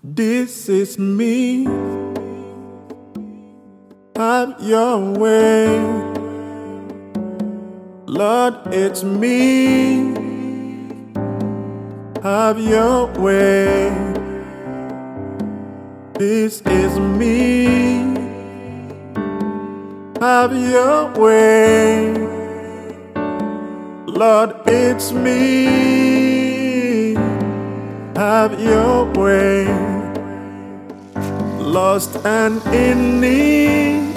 This is me, have your way. Lord, it's me, have your way. This is me, have your way. Lord, it's me, have your way. Lost and in need,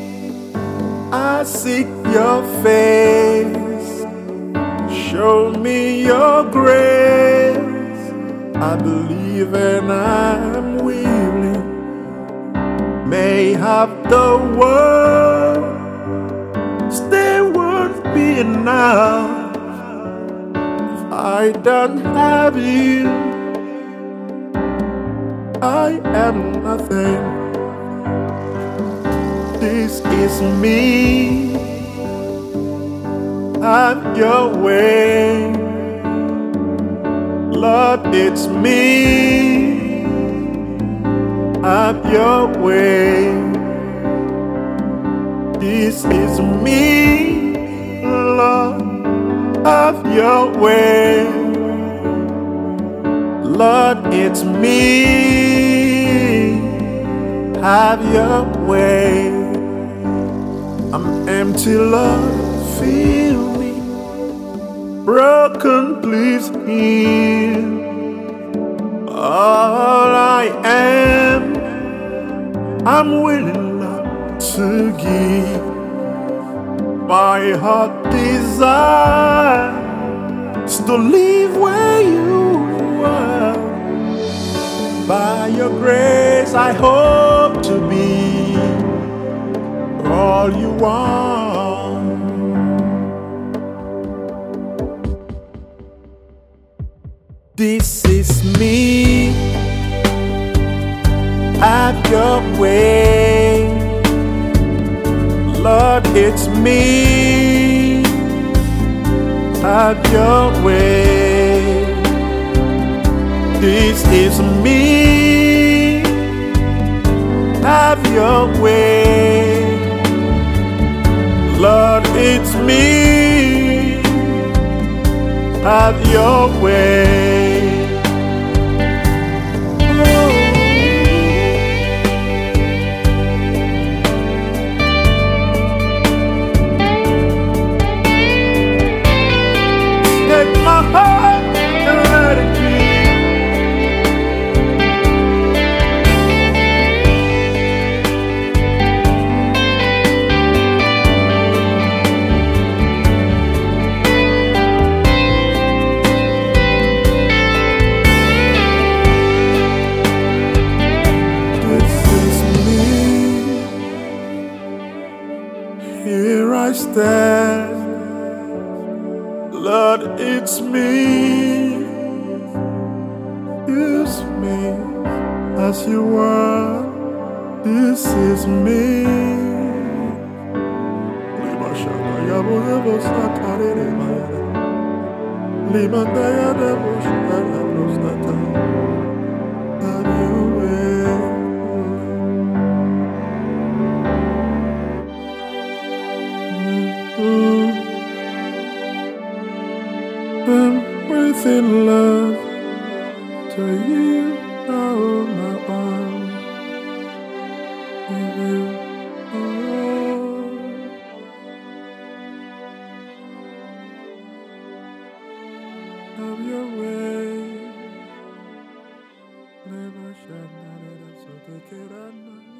I seek your face. Show me your grace. I believe and I'm willing. May have the world, still won't be enough if I don't have you. I am nothing. This is me, have your way. Lord, it's me, have your way. This is me, Lord, have your way. Lord, it's me, have your way. I'm empty, Lord, fill me. Broken, please heal. All I am, I'm willing, Lord, to give. My heart desire is to live where you are. By your grace, I hope to be all you want. This is me, have your way. Lord, it's me, have your way. This is me, have your way. Lord, it's me, have your way. Take my heart and let it be. Here I stand, Lord, it's me. Use me as you are. This is me. Have your way. I'm within love to you, oh my arms, give you all. Have your way, never shall not let us take it.